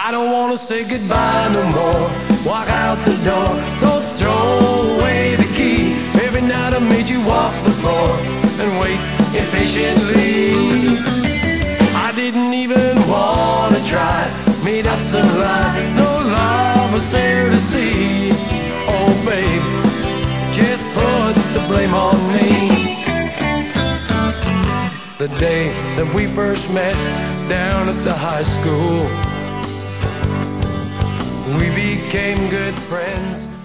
I don't wanna say goodbye no more. Walk out the door, don't throw away the key. Every night I made you walk the floor and wait impatiently. I didn't even wanna try, made up some lies, no love was there to see. Oh babe, just put the blame on me. The day that we first met down at the high school, we became good friends.